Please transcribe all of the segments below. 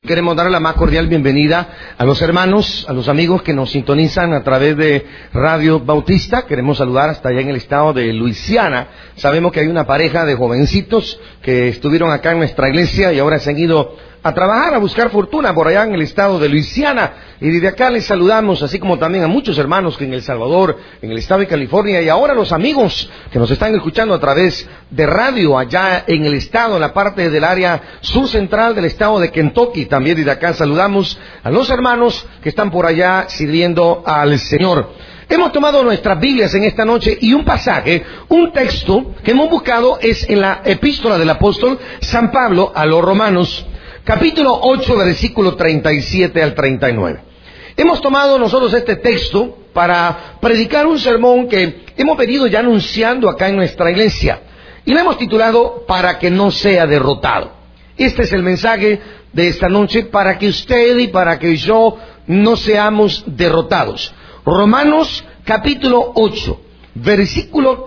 Queremos darle la más cordial bienvenida a los hermanos, a los amigos que nos sintonizan a través de Radio Bautista. Queremos saludar hasta allá en el estado de Luisiana. Sabemos que hay una pareja de jovencitos que estuvieron acá en nuestra iglesia y ahora se han ido a trabajar, a buscar fortuna por allá en el estado de Luisiana. Y desde acá les saludamos, así como también a muchos hermanos que en El Salvador, en el estado de California, y ahora los amigos que nos están escuchando a través de radio allá en el estado, en la parte del área sur central del estado de Kentucky. También desde acá saludamos a los hermanos que están por allá sirviendo al Señor. Hemos tomado nuestras Biblias en esta noche y un pasaje, un texto que hemos buscado es en la epístola del apóstol San Pablo a los Romanos, capítulo 8, versículo 37 al 39. Hemos tomado nosotros este texto para predicar un sermón que hemos venido ya anunciando acá en nuestra iglesia y lo hemos titulado Para que no sea derrotado. Este es el mensaje de esta noche, para que usted y para que yo no seamos derrotados. Romanos capítulo 8, versículo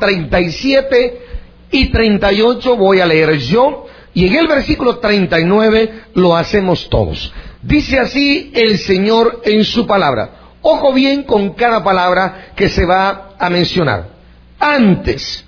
37 y 38 voy a leer yo, y en el versículo 39 lo hacemos todos. Dice así el Señor en su palabra. Ojo bien con cada palabra que se va a mencionar. Antes,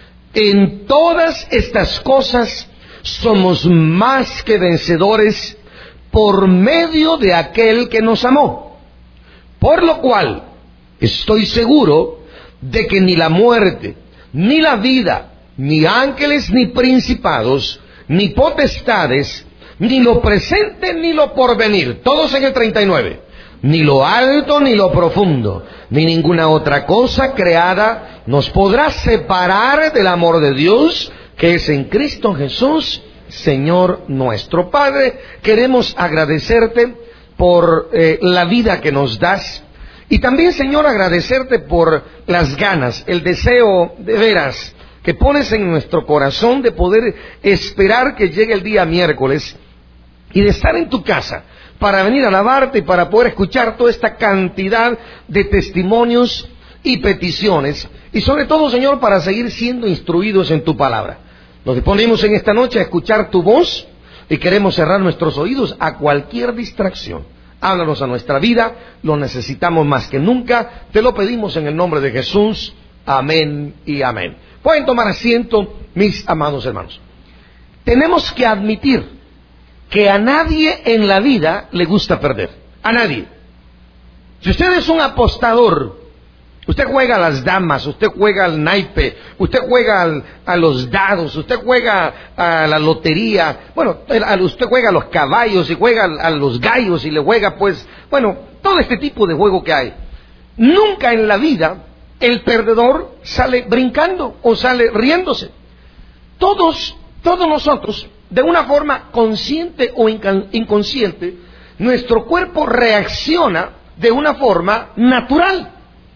en todas estas cosas somos más que vencedores por medio de aquel que nos amó. Por lo cual, estoy seguro de que ni la muerte, ni la vida, ni ángeles, ni principados, ni potestades, ni lo presente, ni lo porvenir, todos en el 39, ni lo alto, ni lo profundo, ni ninguna otra cosa creada nos podrá separar del amor de Dios, que es en Cristo Jesús, Señor nuestro. Padre, queremos agradecerte por la vida que nos das, y también, Señor, agradecerte por las ganas, el deseo de veras que pones en nuestro corazón de poder esperar que llegue el día miércoles y de estar en tu casa para venir a alabarte y para poder escuchar toda esta cantidad de testimonios y peticiones, y sobre todo, Señor, para seguir siendo instruidos en tu palabra. Nos disponemos en esta noche a escuchar tu voz y queremos cerrar nuestros oídos a cualquier distracción. Háblanos a nuestra vida, lo necesitamos más que nunca, te lo pedimos en el nombre de Jesús. Amén y amén. Pueden tomar asiento, mis amados hermanos. Tenemos que admitir que a nadie en la vida le gusta perder. A nadie. Si usted es un apostador, usted juega a las damas, usted juega al naipe, usted juega a los dados, usted juega a la lotería, bueno, usted juega a los caballos y juega a los gallos y le juega, pues, bueno, todo este tipo de juego que hay. Nunca en la vida el perdedor sale brincando o sale riéndose. Todos nosotros, de una forma consciente o inconsciente, nuestro cuerpo reacciona de una forma natural.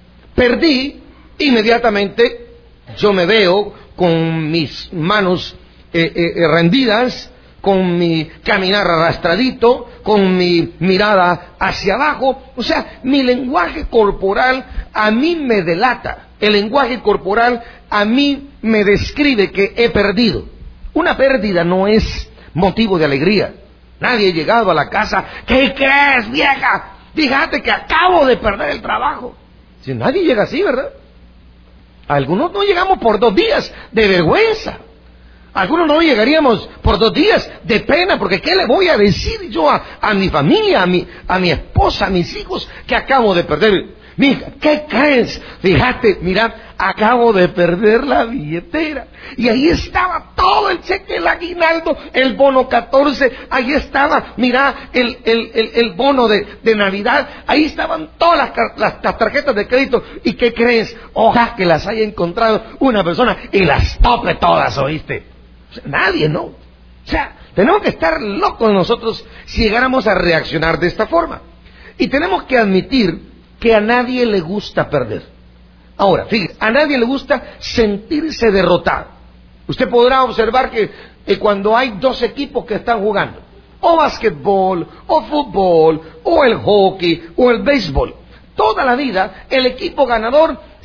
Perdí, inmediatamente yo me veo con mis manos rendidas, con mi caminar arrastradito, con mi mirada hacia abajo. O sea, mi lenguaje corporal a mí me delata. El lenguaje corporal a mí me describe que he perdido. Una pérdida no es motivo de alegría. Nadie ha llegado a la casa. ¿Qué crees, vieja? Fíjate que acabo de perder el trabajo. Si nadie llega así, ¿verdad? Algunos no llegamos por 2 días de vergüenza. Algunos no llegaríamos por 2 días de pena, porque ¿qué le voy a decir yo a mi familia, a mi esposa, a mis hijos, que acabo de perder? Mija, ¿qué crees? Fíjate, mira, acabo de perder la billetera. Y ahí estaba todo el cheque, el aguinaldo, el bono 14, ahí estaba, mira, el bono de Navidad, ahí estaban todas las tarjetas de crédito. ¿Y qué crees? Ojalá que las haya encontrado una persona y las tope todas, ¿oíste? O sea, nadie, ¿no? O sea, tenemos que estar locos nosotros si llegáramos a reaccionar de esta forma. Y tenemos que admitir que a nadie le gusta perder. Ahora, fíjese, a nadie le gusta sentirse derrotado. Usted podrá observar que cuando hay 2 equipos que están jugando, o basquetbol, o fútbol, o el hockey, o el béisbol, toda la vida el equipo ganador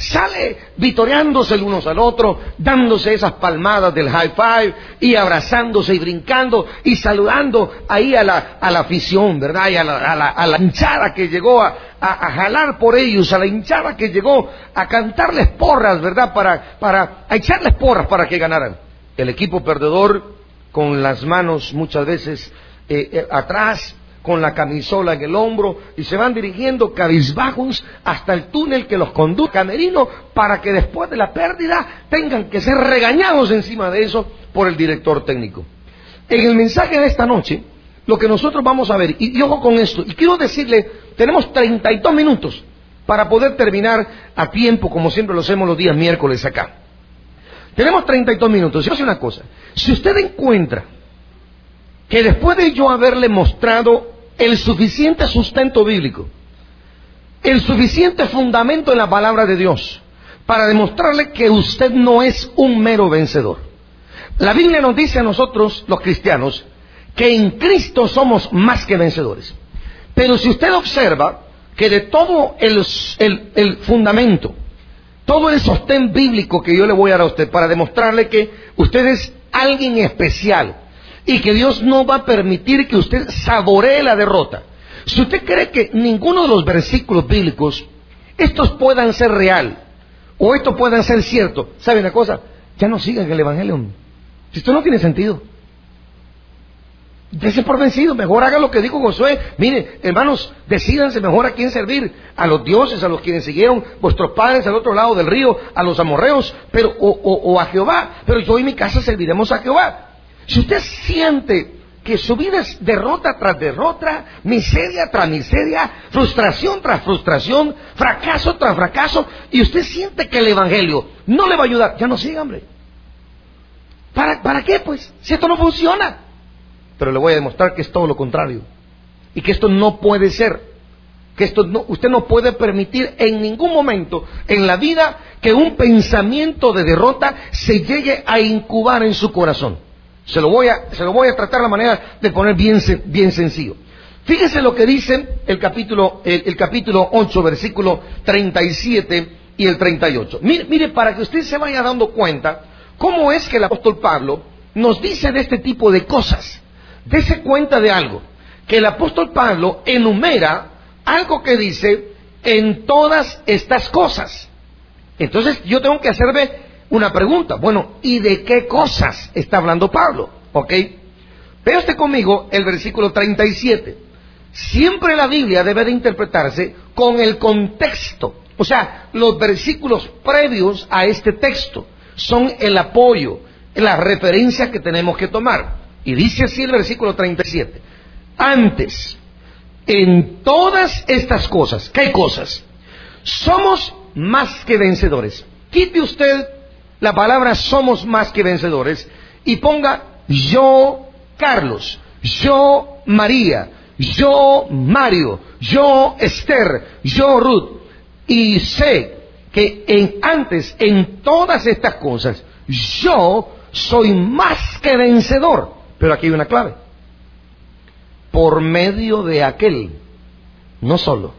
sale vitoreándose el uno al otro, dándose esas palmadas del high five y abrazándose y brincando y saludando ahí a la afición, ¿verdad? Y a la hinchada que llegó a jalar por ellos, a la hinchada que llegó a cantarles porras, ¿verdad? A echarles porras para que ganaran. El equipo perdedor con las manos muchas veces atrás, con la camisola en el hombro, y se van dirigiendo cabizbajos hasta el túnel que los conduce al camerino, para que después de la pérdida tengan que ser regañados encima de eso por el director técnico. En el mensaje de esta noche, lo que nosotros vamos a ver, y ojo con esto, y quiero decirle, tenemos 32 minutos para poder terminar a tiempo, como siempre lo hacemos los días miércoles acá. Tenemos 32 minutos. Yo sé una cosa, si usted encuentra que después de yo haberle mostrado el suficiente sustento bíblico, el suficiente fundamento en la palabra de Dios, para demostrarle que usted no es un mero vencedor. La Biblia nos dice a nosotros, los cristianos, que en Cristo somos más que vencedores. Pero si usted observa que de todo el fundamento, todo el sostén bíblico que yo le voy a dar a usted para demostrarle que usted es alguien especial y que Dios no va a permitir que usted saboree la derrota. Si usted cree que ninguno de los versículos bíblicos, estos puedan ser real o estos puedan ser cierto, ¿sabe una cosa? Ya no sigan el Evangelio. Si esto no tiene sentido, dése por vencido, mejor haga lo que dijo Josué. Mire, hermanos, decídanse mejor a quién servir, a los dioses, a los quienes siguieron vuestros padres al otro lado del río, a los amorreos, pero o a Jehová. Pero yo y mi casa serviremos a Jehová. Si usted siente que su vida es derrota tras derrota, miseria tras miseria, frustración tras frustración, fracaso tras fracaso, y usted siente que el Evangelio no le va a ayudar, ya no siga, hombre. ¿Para qué, pues? Si esto no funciona. Pero le voy a demostrar que es todo lo contrario, y que esto no puede ser, que usted no puede permitir en ningún momento en la vida que un pensamiento de derrota se llegue a incubar en su corazón. Se lo voy a tratar de la manera de poner bien sencillo. Fíjese lo que dice el capítulo 8, versículo 37 y el 38. Mire, para que usted se vaya dando cuenta cómo es que el apóstol Pablo nos dice de este tipo de cosas. Dese cuenta de algo, que el apóstol Pablo enumera algo que dice en todas estas cosas. Entonces yo tengo que hacerme una pregunta. Bueno, ¿y de qué cosas está hablando Pablo? ¿Ok? Vea usted conmigo el versículo 37. Siempre la Biblia debe de interpretarse con el contexto. O sea, los versículos previos a este texto son el apoyo, la referencia que tenemos que tomar. Y dice así el versículo 37. Antes, en todas estas cosas, ¿qué cosas? Somos más que vencedores. Quite usted la palabra somos más que vencedores y ponga yo Carlos, yo María, yo Mario, yo Esther, yo Ruth. Y sé que antes en todas estas cosas yo soy más que vencedor. Pero aquí hay una clave. Por medio de aquel, no solo.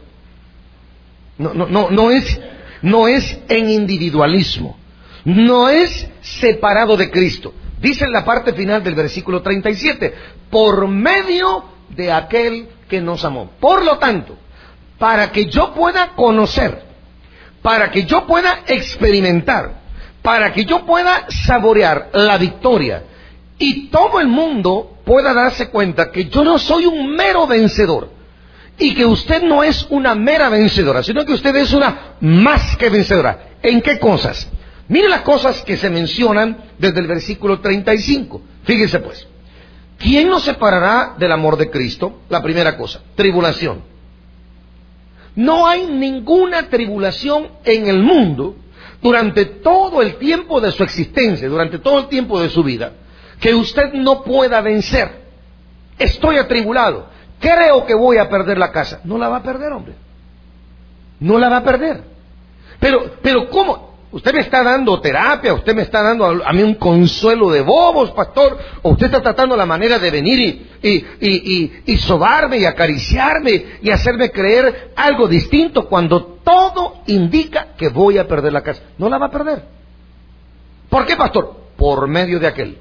No es en individualismo. No es separado de Cristo. Dice en la parte final del versículo 37, por medio de aquel que nos amó. Por lo tanto, para que yo pueda conocer, para que yo pueda experimentar, para que yo pueda saborear la victoria, y todo el mundo pueda darse cuenta que yo no soy un mero vencedor, y que usted no es una mera vencedora, sino que usted es una más que vencedora. ¿En qué cosas? Mire las cosas que se mencionan desde el versículo 35. Fíjese pues. ¿Quién nos separará del amor de Cristo? La primera cosa, tribulación. No hay ninguna tribulación en el mundo durante todo el tiempo de su existencia, durante todo el tiempo de su vida, que usted no pueda vencer. Estoy atribulado. Creo que voy a perder la casa. No la va a perder, hombre. No la va a perder. Pero ¿cómo? Usted me está dando terapia, usted me está dando a mí un consuelo de bobos, pastor, o usted está tratando la manera de venir y sobarme y acariciarme y hacerme creer algo distinto cuando todo indica que voy a perder la casa. No la va a perder. ¿Por qué, pastor? Por medio de aquel.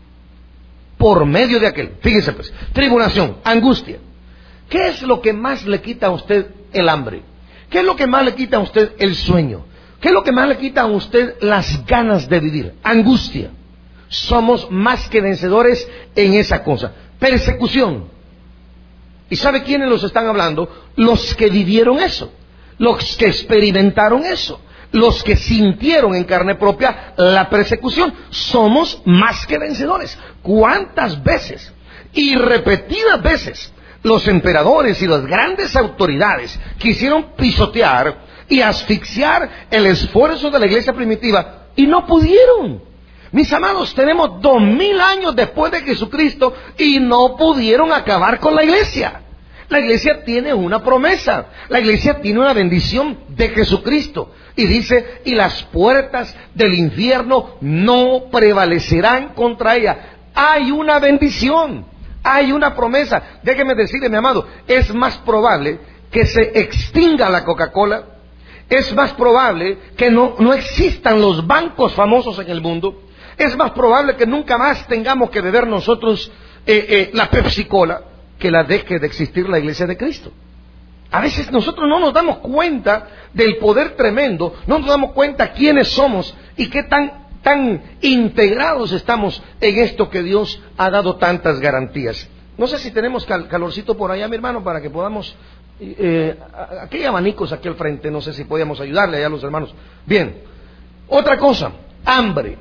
Por medio de aquel. Fíjense pues, tribulación, angustia. ¿Qué es lo que más le quita a usted el hambre? ¿Qué es lo que más le quita a usted el sueño? ¿Qué es lo que más le quita a usted las ganas de vivir? Angustia. Somos más que vencedores en esa cosa. Persecución. ¿Y sabe quiénes los están hablando? Los que vivieron eso, los que experimentaron eso, los que sintieron en carne propia la persecución. Somos más que vencedores. ¿Cuántas veces y repetidas veces los emperadores y las grandes autoridades quisieron pisotear y asfixiar el esfuerzo de la iglesia primitiva y no pudieron? Mis amados, tenemos 2000 años después de Jesucristo y no pudieron acabar con la iglesia. La iglesia tiene una promesa, la iglesia tiene una bendición de Jesucristo. Y dice, y las puertas del infierno no prevalecerán contra ella. Hay una bendición, hay una promesa. Déjeme decirle, mi amado, es más probable que se extinga la Coca-Cola, es más probable que no existan los bancos famosos en el mundo, es más probable que nunca más tengamos que beber nosotros la Pepsi-Cola, que la deje de existir la iglesia de Cristo. A veces nosotros no nos damos cuenta del poder tremendo, no nos damos cuenta quiénes somos y qué tan integrados estamos en esto que Dios ha dado tantas garantías. No sé si tenemos calorcito por allá, mi hermano, para que podamos... aquí hay abanicos aquí al frente, no sé si podíamos ayudarle allá a los hermanos. Bien, otra cosa, hambre.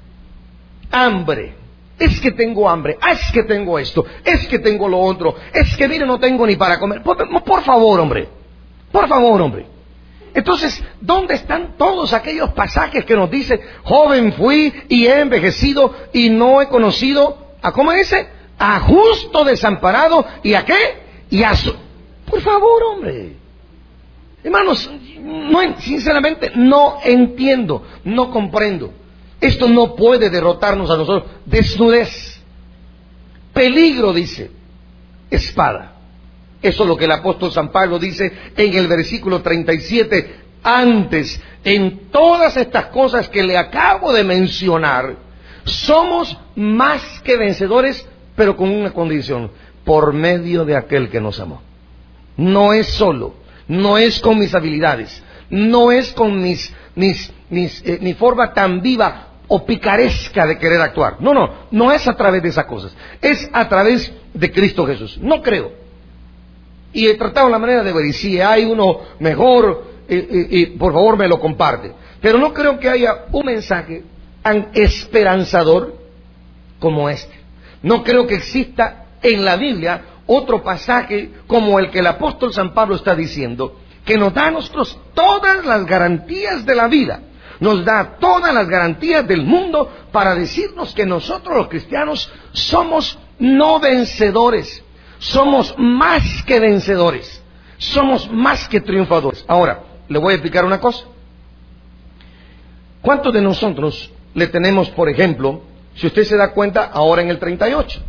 Hambre. Es que tengo hambre, es que tengo esto, es que tengo lo otro, es que mire, no tengo ni para comer. Por favor, hombre. Por favor, hombre. Entonces, ¿dónde están todos aquellos pasajes que nos dicen, joven fui y he envejecido y no he conocido, ¿a cómo dice? A justo desamparado, ¿y a qué? Y a su... Por favor, hombre. Hermanos, sinceramente no entiendo, no comprendo. Esto no puede derrotarnos a nosotros. Desnudez, peligro, dice, espada. Eso es lo que el apóstol San Pablo dice en el versículo 37. Antes, en todas estas cosas que le acabo de mencionar, somos más que vencedores, pero con una condición: por medio de aquel que nos amó. No es solo, no es con mis habilidades, no es con mi forma tan viva o picaresca de querer actuar. No es a través de esas cosas, es a través de Cristo Jesús. No creo. Y he tratado la manera de ver, y si hay uno mejor, por favor me lo comparte. Pero no creo que haya un mensaje tan esperanzador como este. No creo que exista en la Biblia otro pasaje como el que el apóstol San Pablo está diciendo, que nos da a nosotros todas las garantías de la vida, nos da todas las garantías del mundo para decirnos que nosotros los cristianos somos no vencedores, somos más que vencedores, somos más que triunfadores. Ahora, le voy a explicar una cosa. ¿Cuántos de nosotros le tenemos, por ejemplo, si usted se da cuenta, ahora en el 38?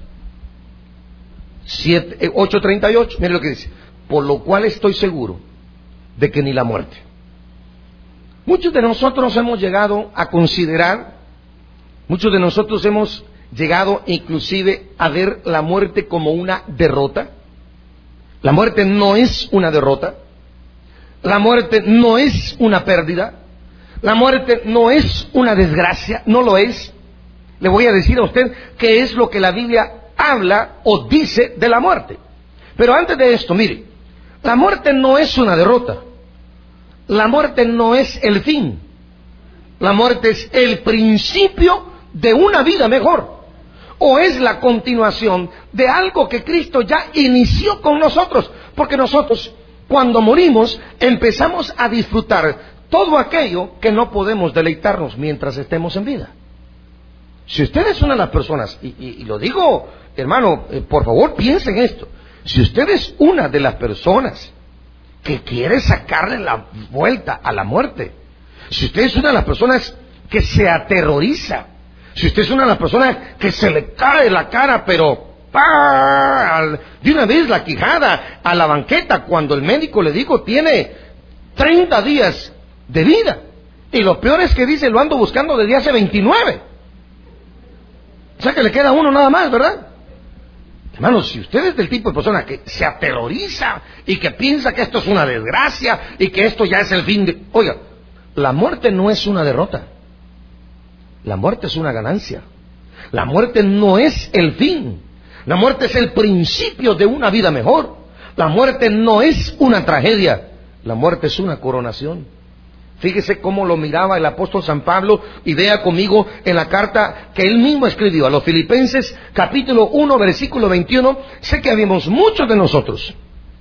8:38, mire lo que dice: por lo cual estoy seguro de que ni la muerte. Muchos de nosotros hemos llegado a considerar, muchos de nosotros hemos llegado inclusive a ver la muerte como una derrota. La muerte no es una derrota, la muerte no es una pérdida, la muerte no es una desgracia, no lo es. Le voy a decir a usted qué es lo que la Biblia habla o dice de la muerte. Pero antes de esto, mire, la muerte no es una derrota, la muerte no es el fin, la muerte es el principio de una vida mejor, o es la continuación de algo que Cristo ya inició con nosotros, porque nosotros cuando morimos empezamos a disfrutar todo aquello que no podemos deleitarnos mientras estemos en vida. Si usted es una de las personas, y lo digo, hermano, por favor piensen en esto, si usted es una de las personas que quiere sacarle la vuelta a la muerte, si usted es una de las personas que se aterroriza, si usted es una de las personas que se le cae la cara, pero ¡pah!, de una vez la quijada a la banqueta cuando el médico le dijo tiene 30 días de vida. Y lo peor es que dice, lo ando buscando desde hace 29. O sea que le queda uno nada más, ¿verdad? Hermanos, si usted es del tipo de persona que se aterroriza y que piensa que esto es una desgracia y que esto ya es el fin de... Oiga, la muerte no es una derrota. La muerte es una ganancia. La muerte no es el fin. La muerte es el principio de una vida mejor. La muerte no es una tragedia. La muerte es una coronación. Fíjese cómo lo miraba el apóstol San Pablo, y vea conmigo en la carta que él mismo escribió a los Filipenses, capítulo 1, versículo 21. Sé que habemos muchos de nosotros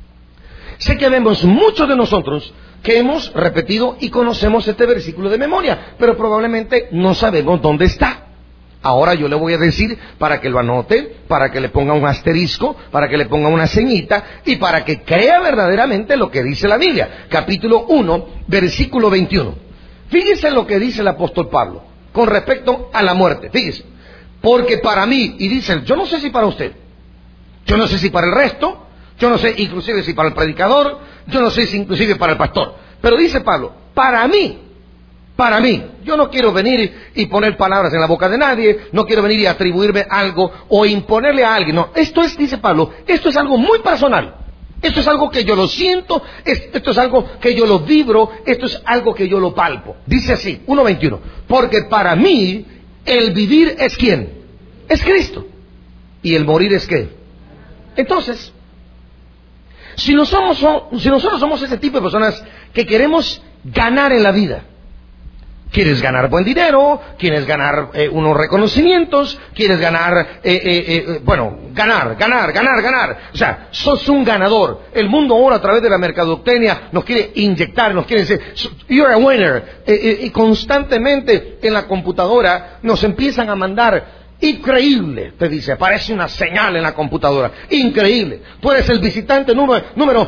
que hemos repetido y conocemos este versículo de memoria, pero probablemente no sabemos dónde está. Ahora yo le voy a decir para que lo anote, para que le ponga un asterisco, para que le ponga una ceñita y para que crea verdaderamente lo que dice la Biblia. Capítulo 1, versículo 21. Fíjese lo que dice el apóstol Pablo con respecto a la muerte. Fíjese, porque para mí, y dice, yo no sé si para usted, yo no sé si para el resto, yo no sé inclusive si para el predicador, yo no sé si inclusive para el pastor, pero dice Pablo, para mí, yo no quiero venir y poner palabras en la boca de nadie, no quiero venir y atribuirme algo o imponerle a alguien, no, esto es, dice Pablo, esto es algo muy personal, esto es algo que yo lo siento, esto es algo que yo lo vibro, esto es algo que yo lo palpo. Dice así, 1:21, porque para mí el vivir es ¿quién? Es Cristo, y el morir es ¿qué? Entonces, si nosotros somos ese tipo de personas que queremos ganar en la vida, quieres ganar buen dinero, quieres ganar unos reconocimientos, quieres ganar, ganar. O sea, sos un ganador. El mundo ahora a través de la mercadotecnia nos quiere inyectar, nos quiere decir, you're a winner. Y constantemente en la computadora nos empiezan a mandar, increíble, te dice, aparece una señal en la computadora, increíble. Tú eres el visitante número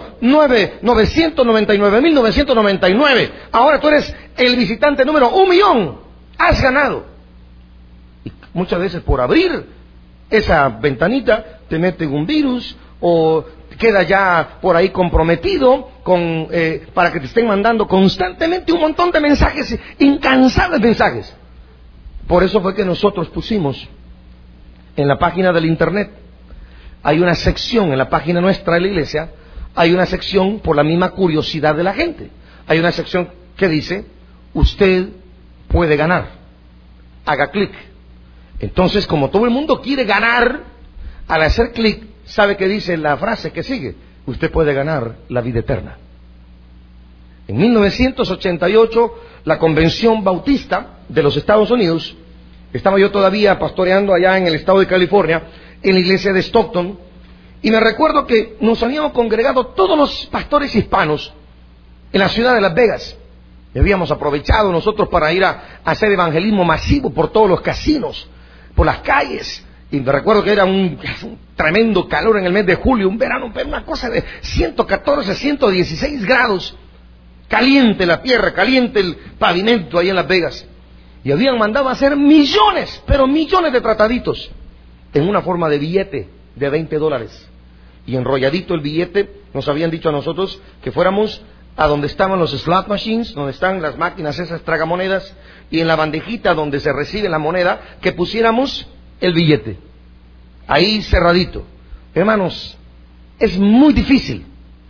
999.999. Ahora tú eres el visitante número 1.000.000. Has ganado. Y muchas veces por abrir esa ventanita te meten un virus o queda ya por ahí comprometido para que te estén mandando constantemente un montón de mensajes, incansables mensajes. Por eso fue que nosotros pusimos en la página del internet, hay una sección en la página nuestra de la iglesia, hay una sección por la misma curiosidad de la gente. Hay una sección que dice, usted puede ganar, haga clic. Entonces, como todo el mundo quiere ganar, al hacer clic, ¿sabe qué dice la frase que sigue? Usted puede ganar la vida eterna. En 1988, la Convención Bautista de los Estados Unidos, estaba yo todavía pastoreando allá en el estado de California, en la iglesia de Stockton, y me recuerdo que nos habíamos congregado todos los pastores hispanos en la ciudad de Las Vegas. Y habíamos aprovechado nosotros para ir a hacer evangelismo masivo por todos los casinos, por las calles. Y me recuerdo que era un tremendo calor en el mes de julio, un verano, pero una cosa de 114, 116 grados. Caliente la tierra, caliente el pavimento ahí en Las Vegas. Y habían mandado a hacer millones, pero millones de trataditos en una forma de billete de $20. Y enrolladito el billete, nos habían dicho a nosotros que fuéramos a donde estaban los slot machines, donde están las máquinas esas tragamonedas, y en la bandejita donde se recibe la moneda, que pusiéramos el billete. Ahí cerradito. Hermanos, es muy difícil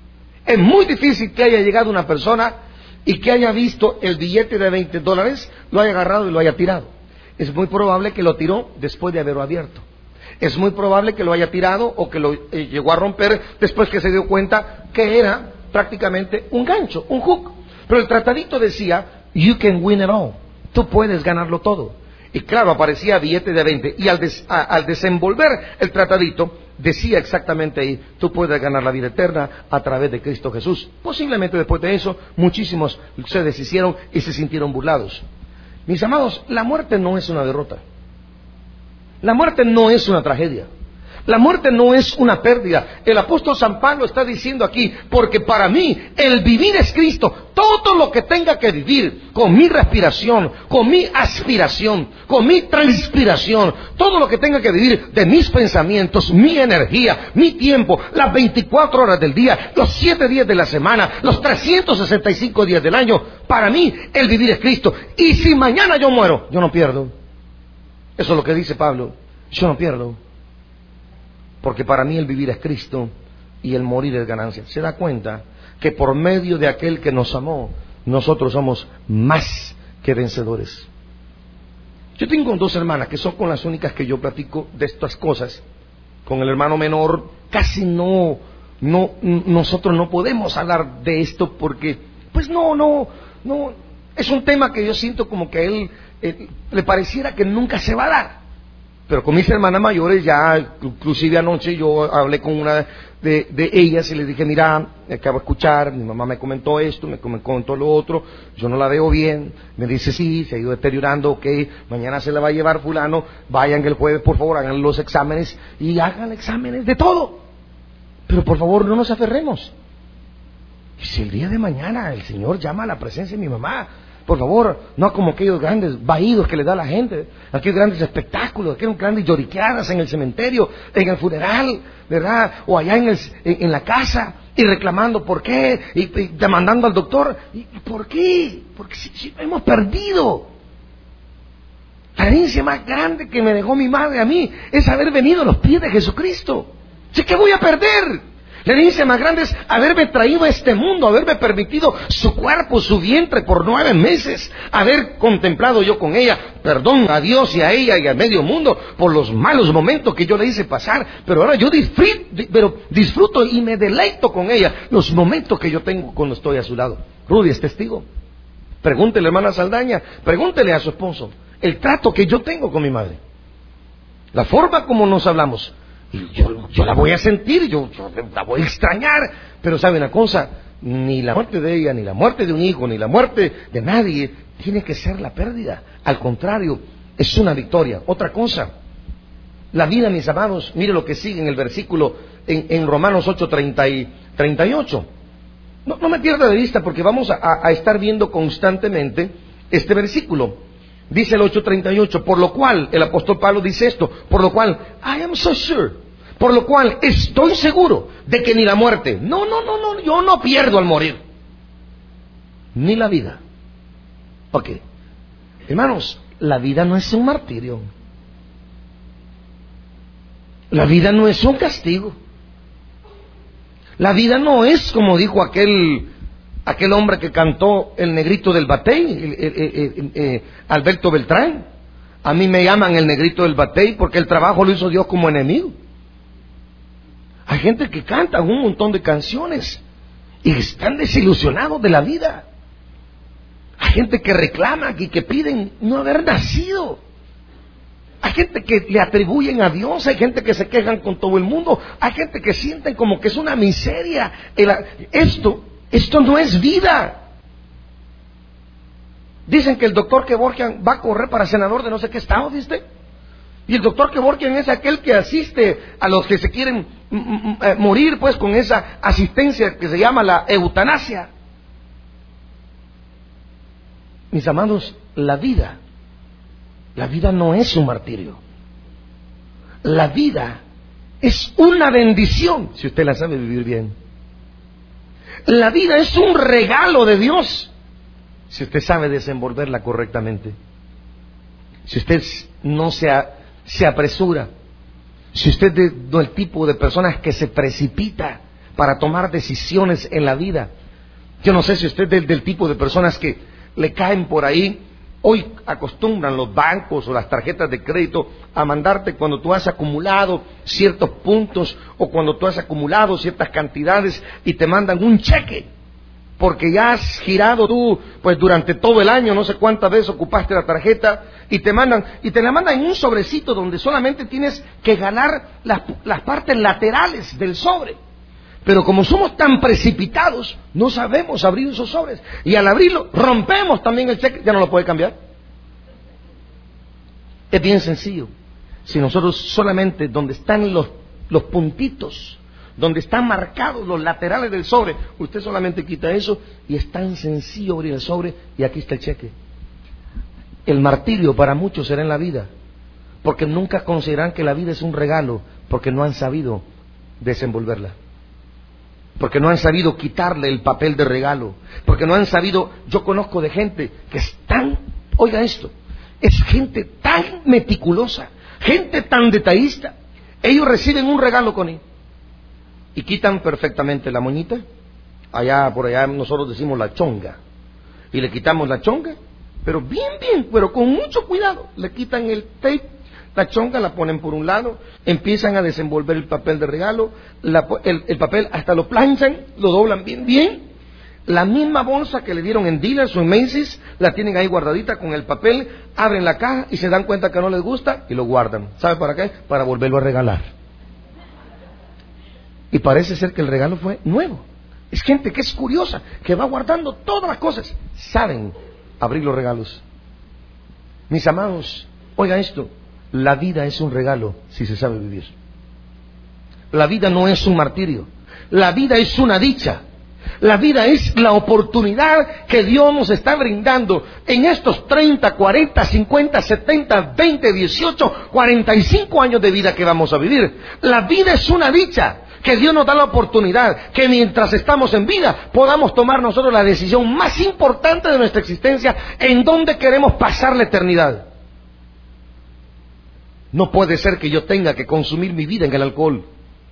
que haya llegado una persona y que haya visto el billete de $20, lo haya agarrado y lo haya tirado. Es muy probable que lo tiró después de haberlo abierto. Es muy probable que lo haya tirado o que lo llegó a romper después que se dio cuenta que era prácticamente un gancho, un hook. Pero el tratadito decía, you can win it all. Tú puedes ganarlo todo. Y claro, aparecía billete de 20. Y al desenvolver el tratadito, decía exactamente ahí, tú puedes ganar la vida eterna a través de Cristo Jesús. Posiblemente después de eso, muchísimos se deshicieron y se sintieron burlados. Mis amados, la muerte no es una derrota. La muerte no es una tragedia. La muerte no es una pérdida. El apóstol San Pablo está diciendo aquí, porque para mí el vivir es Cristo. Todo lo que tenga que vivir, con mi respiración, con mi aspiración, con mi transpiración, todo lo que tenga que vivir de mis pensamientos, mi energía, mi tiempo, las 24 horas del día, los 7 días de la semana, los 365 días del año, para mí el vivir es Cristo. Y si mañana yo muero, yo no pierdo. Eso es lo que dice Pablo. Yo no pierdo. Porque para mí el vivir es Cristo y el morir es ganancia. ¿Se da cuenta que por medio de aquel que nos amó, nosotros somos más que vencedores? Yo tengo 2 hermanas que son con las únicas que yo platico de estas cosas. Con el hermano menor casi nosotros no podemos hablar de esto porque pues no, es un tema que yo siento como que a él le pareciera que nunca se va a dar. Pero con mis hermanas mayores ya, inclusive anoche yo hablé con una de ellas y le dije, mira, acabo de escuchar, mi mamá me comentó esto, me comentó lo otro, yo no la veo bien. Me dice, sí, se ha ido deteriorando, ok, mañana se la va a llevar fulano, vayan el jueves, por favor, hagan los exámenes y hagan exámenes de todo. Pero por favor, no nos aferremos. Y si el día de mañana el Señor llama a la presencia de mi mamá, por favor, no como aquellos grandes vaídos que le da a la gente, aquellos grandes espectáculos, aquellos grandes lloriqueadas en el cementerio, en el funeral, ¿verdad? O allá en la casa, y reclamando por qué, y demandando al doctor. ¿Y por qué? Porque si hemos perdido. La herencia más grande que me dejó mi madre a mí es haber venido a los pies de Jesucristo. ¿Sí que voy a perder? La herencia más grande es haberme traído a este mundo, haberme permitido su cuerpo, su vientre por 9 meses, haber contemplado yo con ella, perdón a Dios y a ella y al medio mundo por los malos momentos que yo le hice pasar, pero ahora yo disfruto y me deleito con ella los momentos que yo tengo cuando estoy a su lado. Rudy es testigo. Pregúntele, hermana Saldaña, pregúntele a su esposo el trato que yo tengo con mi madre, la forma como nos hablamos. Y yo la voy a sentir, yo la voy a extrañar, pero sabe una cosa, ni la muerte de ella, ni la muerte de un hijo, ni la muerte de nadie tiene que ser la pérdida. Al contrario, es una victoria. Otra cosa, la vida, mis amados, mire lo que sigue en el versículo en Romanos 8:38. No me pierda de vista porque vamos a estar viendo constantemente este versículo. Dice el 8:38, por lo cual, el apóstol Pablo dice esto, por lo cual, I am so sure, por lo cual estoy seguro de que ni la muerte, no, yo no pierdo al morir, ni la vida. Ok, hermanos, la vida no es un martirio, la vida no es un castigo, la vida no es como dijo aquel hombre que cantó el negrito del batey, Alberto Beltrán. A mí me llaman el negrito del batey porque el trabajo lo hizo Dios como enemigo. Hay gente que canta un montón de canciones y están desilusionados de la vida. Hay gente que reclama y que piden no haber nacido. Hay gente que le atribuyen a Dios, hay gente que se quejan con todo el mundo, hay gente que sienten como que es una miseria. Esto no es vida. Dicen que el doctor Kevorkian va a correr para senador de no sé qué estado, ¿viste? Y el doctor Kevorkian es aquel que asiste a los que se quieren morir, pues, con esa asistencia que se llama la eutanasia. Mis amados, la vida no es un martirio. La vida es una bendición, si usted la sabe vivir bien. La vida es un regalo de Dios, si usted sabe desenvolverla correctamente. Si usted no se apresura, si usted no es el tipo de personas que se precipita para tomar decisiones en la vida. Yo no sé si usted es del tipo de personas que le caen por ahí. Hoy acostumbran los bancos o las tarjetas de crédito a mandarte cuando tú has acumulado ciertos puntos o cuando tú has acumulado ciertas cantidades y te mandan un cheque porque ya has girado tú pues durante todo el año, no sé cuántas veces ocupaste la tarjeta y te la mandan en un sobrecito donde solamente tienes que ganar las partes laterales del sobre. Pero como somos tan precipitados, no sabemos abrir esos sobres. Y al abrirlo, rompemos también el cheque, ya no lo puede cambiar. Es bien sencillo. Si nosotros solamente donde están los puntitos, donde están marcados los laterales del sobre. Usted solamente quita eso y es tan sencillo abrir el sobre y aquí está el cheque. El martirio para muchos será en la vida, porque nunca consideran que la vida es un regalo, porque no han sabido desenvolverla, porque no han sabido quitarle el papel de regalo, porque no han sabido. Yo conozco de gente que es tan, oiga esto, es gente tan meticulosa, gente tan detallista. Ellos reciben un regalo con él y quitan perfectamente la moñita. Allá, por allá nosotros decimos la chonga, y le quitamos la chonga, pero bien, pero con mucho cuidado. Le quitan el tape, la chonga, la ponen por un lado, empiezan a desenvolver el papel de regalo, el papel hasta lo planchan, lo doblan bien. La misma bolsa que le dieron en Dealers o en Macy's, la tienen ahí guardadita con el papel, abren la caja y se dan cuenta que no les gusta y lo guardan. ¿Sabe para qué? Para volverlo a regalar. Y parece ser que el regalo fue nuevo. Es gente que es curiosa, que va guardando todas las cosas. Saben abrir los regalos. Mis amados, oiga esto, la vida es un regalo si se sabe vivir. La vida no es un martirio, la vida es una dicha. La vida es la oportunidad que Dios nos está brindando en estos 30, 40, 50, 70, 20, 18, 45 años de vida que vamos a vivir. La vida es una dicha que Dios nos da la oportunidad que mientras estamos en vida podamos tomar nosotros la decisión más importante de nuestra existencia, en dónde queremos pasar la eternidad. No puede ser que yo tenga que consumir mi vida en el alcohol.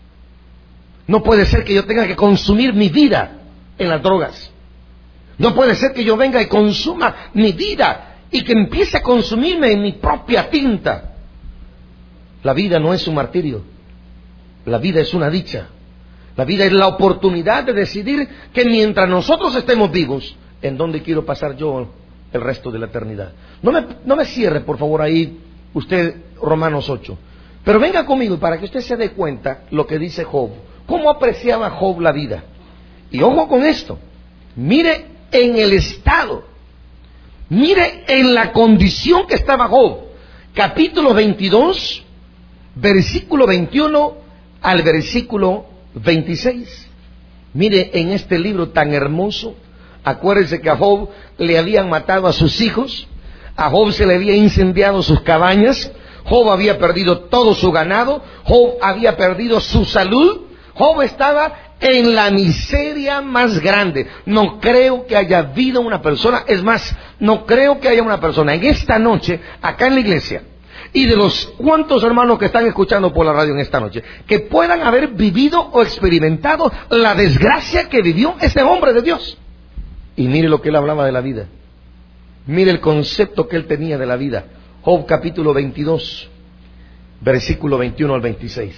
No puede ser que yo tenga que consumir mi vida en las drogas. No puede ser que yo venga y consuma mi vida y que empiece a consumirme en mi propia tinta. La vida no es un martirio. La vida es una dicha. La vida es la oportunidad de decidir que mientras nosotros estemos vivos, ¿en dónde quiero pasar yo el resto de la eternidad? No me cierre, por favor, ahí usted Romanos 8. Pero venga conmigo para que usted se dé cuenta lo que dice Job. ¿Cómo apreciaba Job la vida? Y ojo con esto. Mire en el estado, mire en la condición que estaba Job. Capítulo 22, versículo 21 al versículo 26. Mire en este libro tan hermoso. Acuérdense que a Job le habían matado a sus hijos, a Job se le había incendiado sus cabañas, Job había perdido todo su ganado, Job había perdido su salud, Job estaba en la miseria más grande. No creo que haya habido una persona, es más, no creo que haya una persona en esta noche, acá en la iglesia, y de los cuantos hermanos que están escuchando por la radio en esta noche, que puedan haber vivido o experimentado la desgracia que vivió este hombre de Dios. Y mire lo que él hablaba de la vida. Mire el concepto que él tenía de la vida. Job capítulo 22, versículo 21 al 26.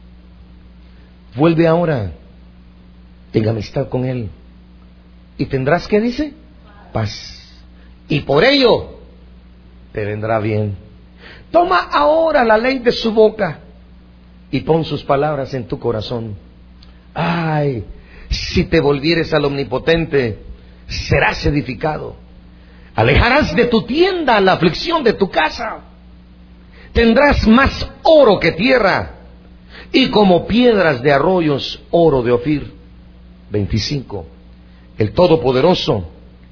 Vuelve ahora en amistad con él y tendrás, ¿qué dice? Paz. Y por ello te vendrá bien. Toma ahora la ley de su boca y pon sus palabras en tu corazón. Ay, si te volvieres al Omnipotente, serás edificado. Alejarás de tu tienda la aflicción de tu casa. Tendrás más oro que tierra, y como piedras de arroyos, oro de Ofir. 25. El Todopoderoso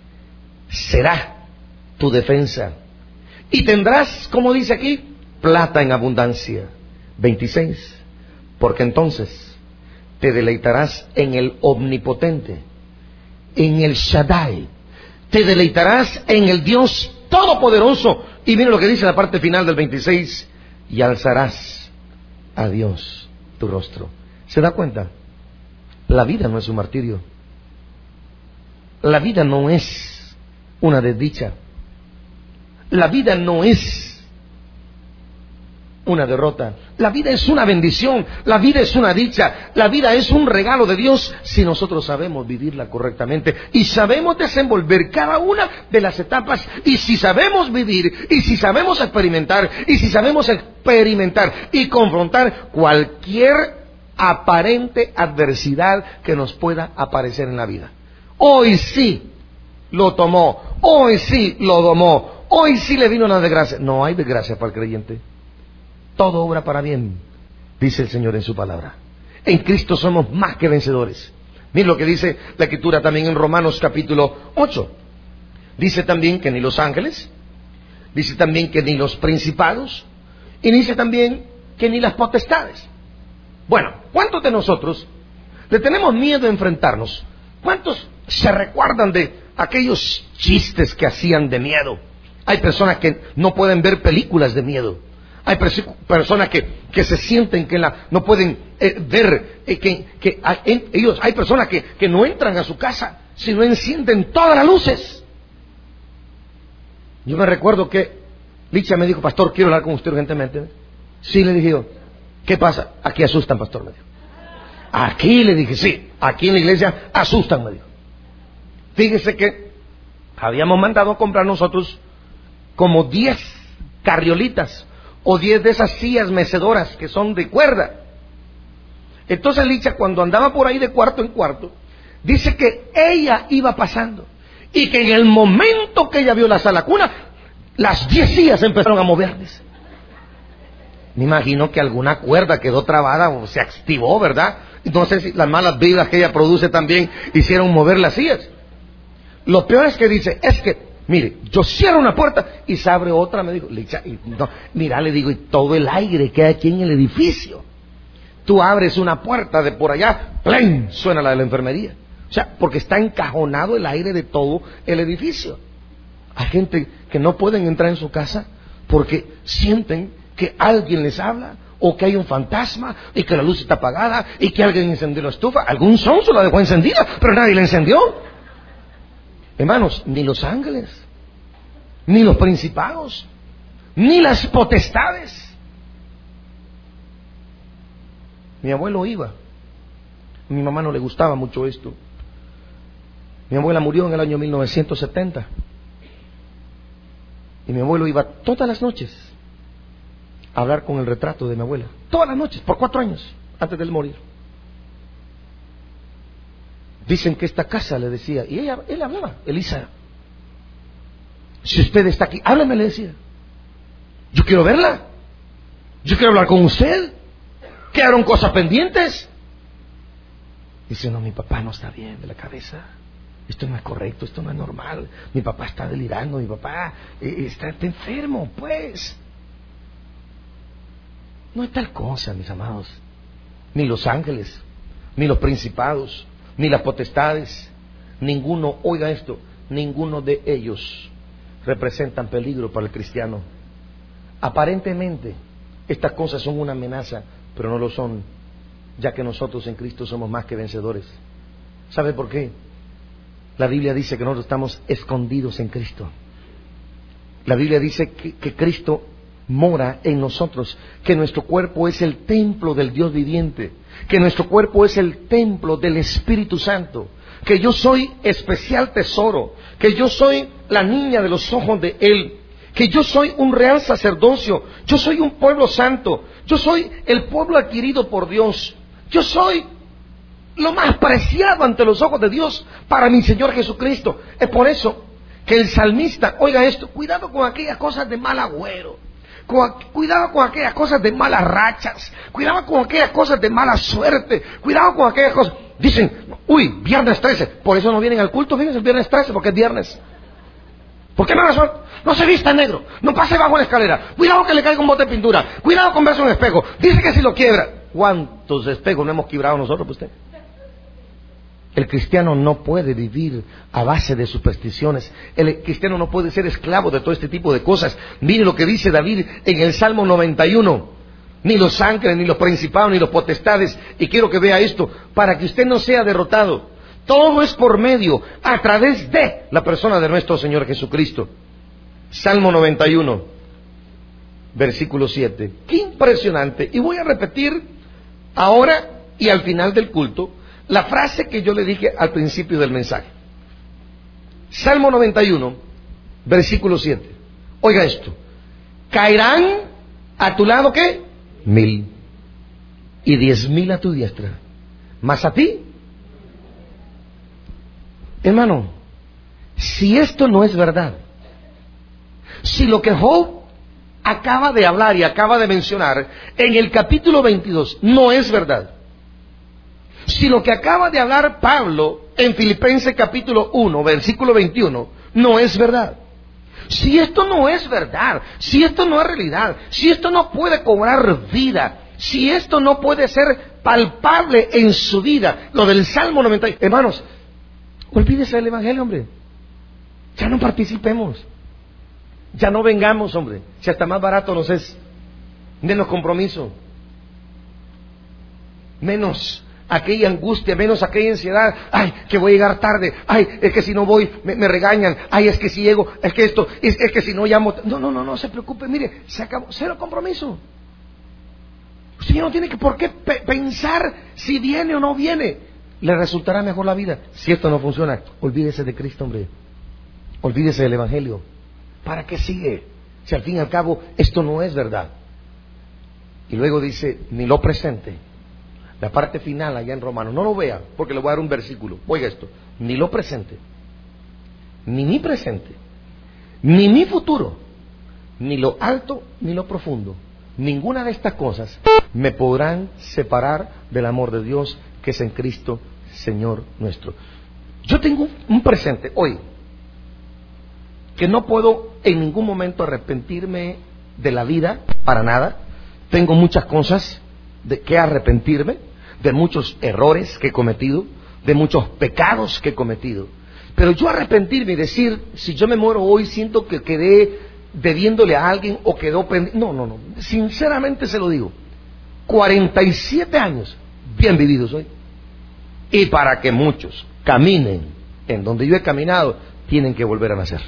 será tu defensa. Y tendrás, como dice aquí, plata en abundancia. 26. Porque entonces te deleitarás en el Omnipotente, en el Shaddai. Te deleitarás en el Dios Todopoderoso. Y mira lo que dice la parte final del 26. Y alzarás a Dios tu rostro. ¿Se da cuenta? La vida no es un martirio. La vida no es una desdicha. La vida no es una derrota. La vida es una bendición. La vida es una dicha. La vida es un regalo de Dios si nosotros sabemos vivirla correctamente y sabemos desenvolver cada una de las etapas. Y si sabemos vivir, y si sabemos experimentar, y confrontar cualquier aparente adversidad que nos pueda aparecer en la vida. Hoy sí lo tomó, hoy sí lo domó, hoy sí le vino una desgracia. No hay desgracia para el creyente. Todo obra para bien dice el Señor en su palabra. En Cristo somos más que vencedores. Miren lo que dice la Escritura también en Romanos capítulo 8. Dice también que ni los ángeles, dice también que ni los principados, y dice también que ni las potestades. Bueno, ¿cuántos de nosotros le tenemos miedo a enfrentarnos? ¿Cuántos se recuerdan de aquellos chistes que hacían de miedo? Hay personas que no pueden ver películas de miedo. Hay personas que se sienten que no pueden ver, hay personas que no entran a su casa si no encienden todas las luces. Yo me recuerdo que Licha me dijo: pastor, quiero hablar con usted urgentemente. Sí, le dije yo. ¿Qué pasa? Aquí asustan, pastor, me dijo. Aquí, le dije, sí, aquí en la iglesia asustan, me dijo. Fíjese que habíamos mandado a comprar nosotros como 10 carriolitas o 10 de esas sillas mecedoras que son de cuerda. Entonces Licha, cuando andaba por ahí de cuarto en cuarto, dice que ella iba pasando y que en el momento que ella vio la sala cuna, las 10 sillas empezaron a moverse. Me imagino que alguna cuerda quedó trabada o se activó, ¿verdad? No sé si las malas vibras que ella produce también hicieron mover las sillas. Lo peor es que dice, es que, mire, yo cierro una puerta y se abre otra, me dijo. Mira, le digo, y todo el aire que hay aquí en el edificio. Tú abres una puerta de por allá, ¡plum!, suena la de la enfermería. O sea, porque está encajonado el aire de todo el edificio. Hay gente que no pueden entrar en su casa porque sienten que alguien les habla, o que hay un fantasma, y que la luz está apagada, y que alguien encendió la estufa. Algún sonso la dejó encendida, pero nadie la encendió. Hermanos, ni los ángeles, ni los principados, ni las potestades. Mi abuelo iba. A mi mamá no le gustaba mucho esto. Mi abuela murió en el año 1970. Y mi abuelo iba todas las noches a hablar con el retrato de mi abuela. Todas las noches, por 4 años, antes de él morir. Dicen que esta casa, le decía, y él hablaba, Elisa, si usted está aquí, háblame, le decía. Yo quiero verla. Yo quiero hablar con usted. ¿Quedaron cosas pendientes? Dice, no, mi papá no está bien de la cabeza. Esto no es correcto, esto no es normal. Mi papá está delirando, mi papá está enfermo, pues. No es tal cosa, mis amados. Ni los ángeles, ni los principados, ni las potestades, ninguno, oiga esto, ninguno de ellos representan peligro para el cristiano. Aparentemente, estas cosas son una amenaza, pero no lo son, ya que nosotros en Cristo somos más que vencedores. ¿Sabe por qué? La Biblia dice que nosotros estamos escondidos en Cristo. La Biblia dice que Cristo mora en nosotros, que nuestro cuerpo es el templo del Dios viviente, que nuestro cuerpo es el templo del Espíritu Santo, que yo soy especial tesoro, que yo soy la niña de los ojos de Él, que yo soy un real sacerdocio, yo soy un pueblo santo, yo soy el pueblo adquirido por Dios, yo soy lo más preciado ante los ojos de Dios para mi Señor Jesucristo. Es por eso que el salmista, oiga esto, cuidado con aquellas cosas de mal agüero, cuidado con aquellas cosas de malas rachas, cuidado con aquellas cosas de mala suerte, cuidado con aquellas cosas. Dicen, uy, viernes 13, por eso no vienen al culto, fíjense, el viernes 13, porque es viernes. ¿Por qué no se vista negro? No pase bajo la escalera. Cuidado que le caiga un bote de pintura. Cuidado con verse un espejo. Dice que si lo quiebra. ¿Cuántos espejos no hemos quebrado nosotros, pues usted? El cristiano no puede vivir a base de supersticiones. El cristiano no puede ser esclavo de todo este tipo de cosas. Mire lo que dice David en el Salmo 91. Ni los ángeles, ni los principados, ni los potestades. Y quiero que vea esto, para que usted no sea derrotado. Todo es por medio, a través de la persona de nuestro Señor Jesucristo. Salmo 91, versículo 7. Qué impresionante. Y voy a repetir ahora y al final del culto la frase que yo le dije al principio del mensaje. Salmo 91, versículo 7. Oiga esto. Caerán a tu lado, ¿qué? 1000. Y 10,000 a tu diestra. Mas a ti. Hermano, si esto no es verdad, si lo que Job acaba de hablar y acaba de mencionar en el capítulo 22 no es verdad, si lo que acaba de hablar Pablo en Filipenses capítulo 1, versículo 21, no es verdad, si esto no es verdad, si esto no es realidad, si esto no puede cobrar vida, si esto no puede ser palpable en su vida, lo del Salmo 90, hermanos, olvídese del Evangelio, hombre. Ya no participemos. Ya no vengamos, hombre. Si hasta más barato nos es. Menos compromiso. Menos aquella angustia, menos aquella ansiedad. Ay, que voy a llegar tarde. Ay, es que si no voy me regañan. Ay, es que si llego, es que esto, es que si no llamo. No se preocupe. Mire, se acabó. Cero compromiso. Usted ya no tiene por qué pensar si viene o no viene. Le resultará mejor la vida. Si esto no funciona, olvídese de Cristo, hombre. Olvídese del Evangelio. ¿Para qué sigue? Si al fin y al cabo esto no es verdad. Y luego dice, ni lo presente. La parte final allá en Romanos. No lo vea, porque le voy a dar un versículo. Oiga esto. Ni lo presente, ni mi presente, ni mi futuro, ni lo alto, ni lo profundo. Ninguna de estas cosas me podrán separar del amor de Dios que es en Cristo, Señor nuestro. Yo tengo un presente hoy que no puedo en ningún momento arrepentirme de la vida, para nada. Tengo muchas cosas de que arrepentirme, de muchos errores que he cometido, de muchos pecados que he cometido. Pero yo arrepentirme y decir, si yo me muero hoy, siento que quedé debiéndole a alguien o quedó pendiente. No. Sinceramente se lo digo. 47 años bien vividos hoy. Y para que muchos caminen en donde yo he caminado, tienen que volver a nacer.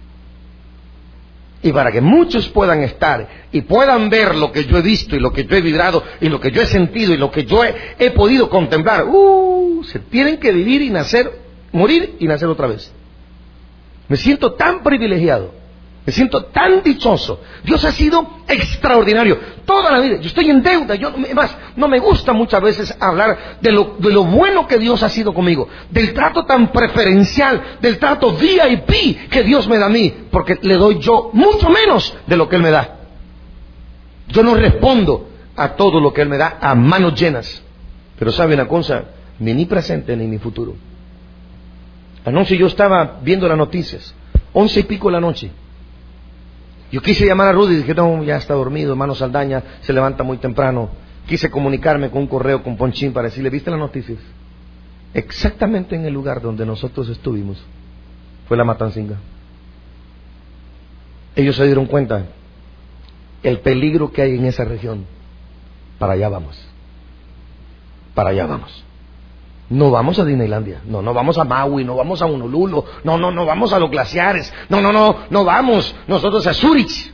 Y para que muchos puedan estar y puedan ver lo que yo he visto y lo que yo he vibrado y lo que yo he sentido y lo que yo he podido contemplar, se tienen que vivir y nacer, morir y nacer otra vez. Me siento tan privilegiado, me siento tan dichoso. Dios ha sido extraordinario toda la vida. Yo estoy en deuda. Además, no me gusta muchas veces hablar de lo bueno que Dios ha sido conmigo, del trato tan preferencial, del trato VIP que Dios me da a mí, porque le doy yo mucho menos de lo que Él me da. Yo no respondo a todo lo que Él me da a manos llenas. Pero sabe una cosa, ni mi presente ni mi futuro. Anoche yo estaba viendo las noticias, 11:00 de la noche. Yo quise llamar a Rudy y dije, no, ya está dormido, hermano Saldaña se levanta muy temprano. Quise comunicarme con un correo con Ponchín para decirle, ¿viste las noticias? Exactamente en el lugar donde nosotros estuvimos fue la Matancinga. Ellos se dieron cuenta el peligro que hay en esa región. Para allá vamos. Para allá vamos. No vamos a Disneylandia, no vamos a Maui, no vamos a Honolulu, no vamos a los glaciares, no vamos nosotros a Zurich.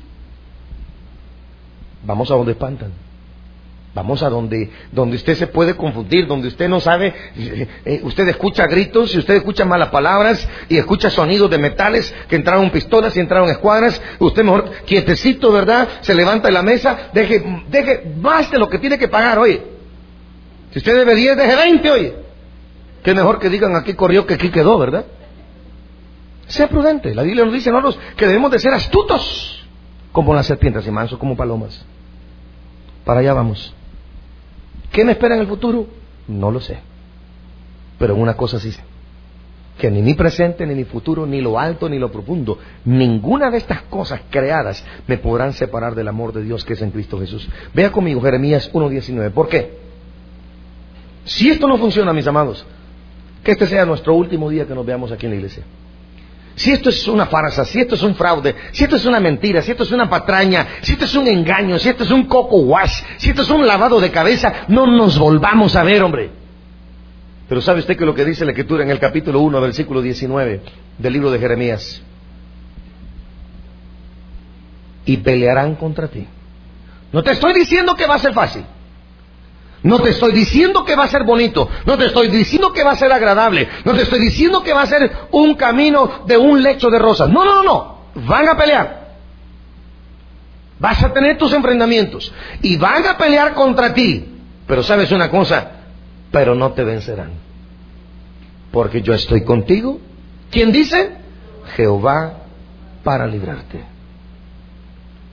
Vamos a donde espantan. Vamos a donde usted se puede confundir, donde usted no sabe, usted escucha gritos y usted escucha malas palabras y escucha sonidos de metales, que entraron pistolas y entraron escuadras. Usted mejor quietecito, ¿verdad? Se levanta de la mesa, deje más de lo que tiene que pagar, oye. Si usted debe 10, deje 20, oye. Qué mejor que digan aquí corrió que aquí quedó, ¿verdad? Sea prudente. La Biblia nos dice, hermanos, que debemos de ser astutos como las serpientes y mansos como palomas. Para allá vamos. ¿Qué me espera en el futuro? No lo sé. Pero una cosa sí sé, que ni mi presente, ni mi futuro, ni lo alto, ni lo profundo, ninguna de estas cosas creadas me podrán separar del amor de Dios que es en Cristo Jesús. Vea conmigo Jeremías 1:19. ¿Por qué? Si esto no funciona, mis amados, que este sea nuestro último día que nos veamos aquí en la iglesia. Si esto es una farsa, si esto es un fraude, si esto es una mentira, si esto es una patraña, si esto es un engaño, si esto es un coco wash, si esto es un lavado de cabeza, no nos volvamos a ver, hombre. Pero ¿sabe usted que lo que dice la Escritura en el capítulo 1, versículo 19 del libro de Jeremías? Y pelearán contra ti. No te estoy diciendo que va a ser fácil. No te estoy diciendo que va a ser bonito, no te estoy diciendo que va a ser agradable, no te estoy diciendo que va a ser un camino de un lecho de rosas. No. Van a pelear. Vas a tener tus enfrentamientos y van a pelear contra ti. Pero sabes una cosa, pero no te vencerán. Porque yo estoy contigo. ¿Quién dice? Jehová para librarte.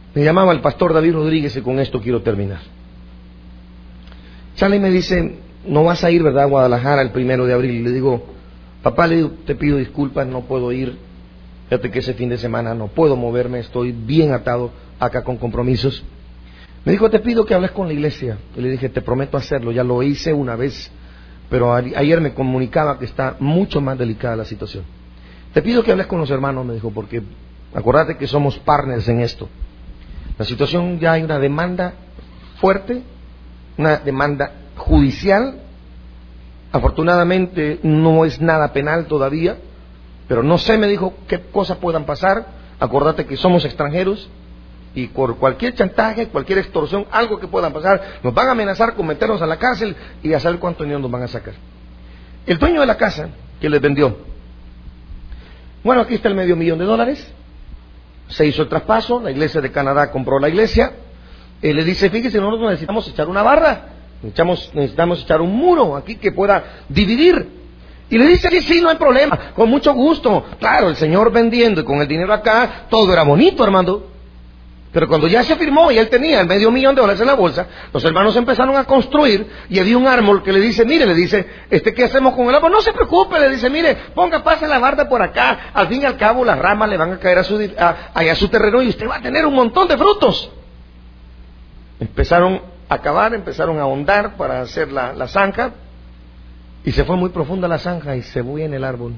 Me llamaba el pastor David Rodríguez y con esto quiero terminar. Sale y me dice, no vas a ir, ¿verdad?, a Guadalajara el 1 de abril. Y le digo, papá, le digo, te pido disculpas, no puedo ir. Fíjate que ese fin de semana no puedo moverme, estoy bien atado acá con compromisos. Me dijo, te pido que hables con la iglesia. Y le dije, te prometo hacerlo, ya lo hice una vez, pero ayer me comunicaba que está mucho más delicada la situación. Te pido que hables con los hermanos, me dijo, porque acuérdate que somos partners en esto. La situación, ya hay una demanda fuerte, una demanda judicial. Afortunadamente no es nada penal todavía, pero no sé, me dijo, qué cosas puedan pasar. Acuérdate que somos extranjeros y por cualquier chantaje, cualquier extorsión, algo que puedan pasar, nos van a amenazar con meternos a la cárcel y a saber cuánto dinero nos van a sacar. El dueño de la casa que les vendió, bueno, aquí está el $500,000, se hizo el traspaso, la iglesia de Canadá compró la iglesia, le dice, fíjese, nosotros necesitamos echar una barra, necesitamos echar un muro aquí que pueda dividir. Y le dice, sí, no hay problema, con mucho gusto. Claro, el señor vendiendo y con el dinero acá, todo era bonito, Armando. Pero cuando ya se firmó y él tenía el $500,000 en la bolsa, los hermanos empezaron a construir y había un árbol que le dice, mire, le dice, ¿qué hacemos con el árbol? No se preocupe, le dice, mire, pase la barda por acá, al fin y al cabo las ramas le van a caer a su terreno y usted va a tener un montón de frutos. Empezaron a cavar, empezaron a ahondar para hacer la zanja, y se fue muy profunda la zanja y se viene el árbol.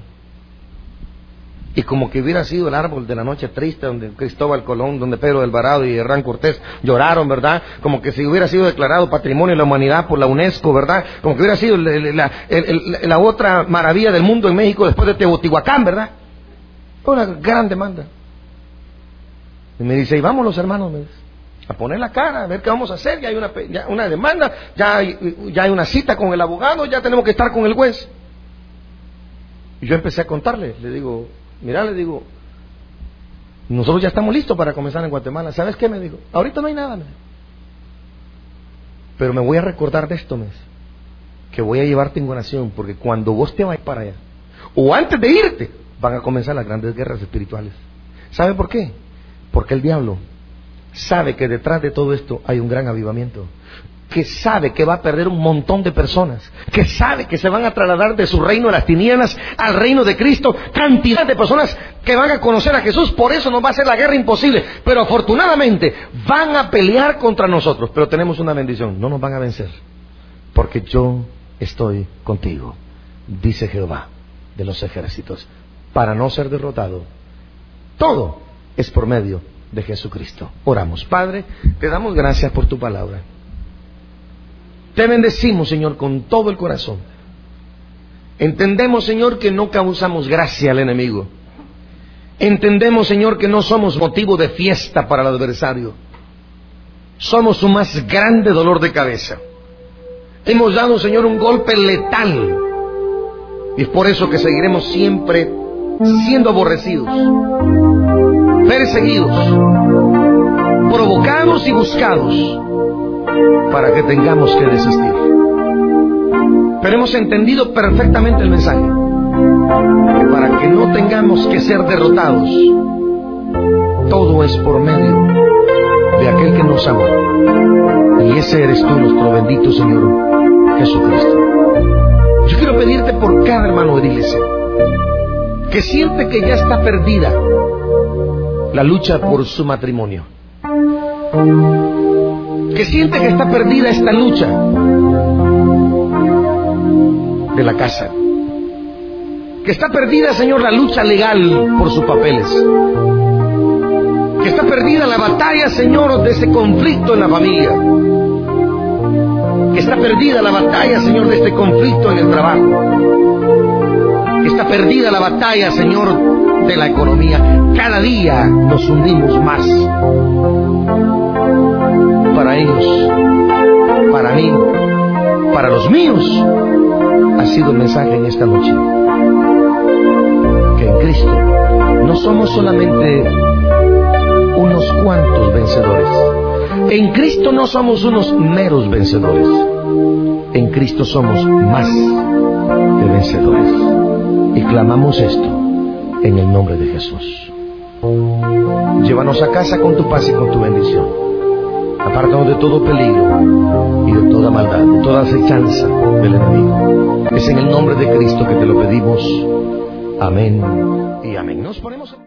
Y como que hubiera sido el árbol de la noche triste, donde Cristóbal Colón, donde Pedro de Alvarado y Hernán Cortés lloraron, ¿verdad? Como que si hubiera sido declarado Patrimonio de la Humanidad por la UNESCO, ¿verdad? Como que hubiera sido la otra maravilla del mundo en México después de Teotihuacán, ¿verdad? Una gran demanda. Y me dice, y vamos los hermanos, me dice, a poner la cara, a ver qué vamos a hacer. Ya hay una demanda, ya hay una cita con el abogado, ya tenemos que estar con el juez. Y yo empecé a contarle, le digo, mira, le digo, nosotros ya estamos listos para comenzar en Guatemala. ¿Sabes qué? Me dijo, ahorita no hay nada, me dijo, pero me voy a recordar de esto, me dice, que voy a llevarte en oración, porque cuando vos te vayas para allá, o antes de irte, van a comenzar las grandes guerras espirituales. ¿Sabe por qué? Porque el diablo sabe que detrás de todo esto hay un gran avivamiento, que sabe que va a perder un montón de personas, que sabe que se van a trasladar de su reino de las tinieblas al reino de Cristo, cantidad de personas que van a conocer a Jesús. Por eso nos va a hacer la guerra imposible, pero afortunadamente van a pelear contra nosotros, pero tenemos una bendición, no nos van a vencer, porque yo estoy contigo, dice Jehová de los ejércitos, para no ser derrotado. Todo es por medio de Jesucristo. Oramos. Padre, te damos gracias por tu palabra. Te bendecimos, Señor, con todo el corazón. Entendemos, Señor, que no causamos gracia al enemigo. Entendemos, Señor, que no somos motivo de fiesta para el adversario. Somos su más grande dolor de cabeza. Hemos dado, Señor, un golpe letal. Y es por eso que seguiremos siempre siendo aborrecidos, perseguidos, provocados y buscados, para que tengamos que desistir. Pero hemos entendido perfectamente el mensaje, que para que no tengamos que ser derrotados, todo es por medio de aquel que nos amó, y ese eres tú, nuestro bendito Señor Jesucristo. Yo quiero pedirte por cada hermano de la iglesia que siente que ya está perdida la lucha por su matrimonio, que siente que está perdida esta lucha de la casa, que está perdida, Señor, la lucha legal por sus papeles, que está perdida la batalla, Señor, de ese conflicto en la familia, que está perdida la batalla, Señor, de este conflicto en el trabajo, que está perdida la batalla, Señor, de la economía. Cada día nos hundimos más. Para ellos, para mí, para los míos, ha sido el mensaje en esta noche, que en Cristo no somos solamente unos cuantos vencedores. En Cristo no somos unos meros vencedores. En Cristo somos más que vencedores. Y clamamos esto en el nombre de Jesús. Llévanos a casa con tu paz y con tu bendición. Apártanos de todo peligro y de toda maldad, de toda acechanza del enemigo. Es en el nombre de Cristo que te lo pedimos. Amén y amén. Nos ponemos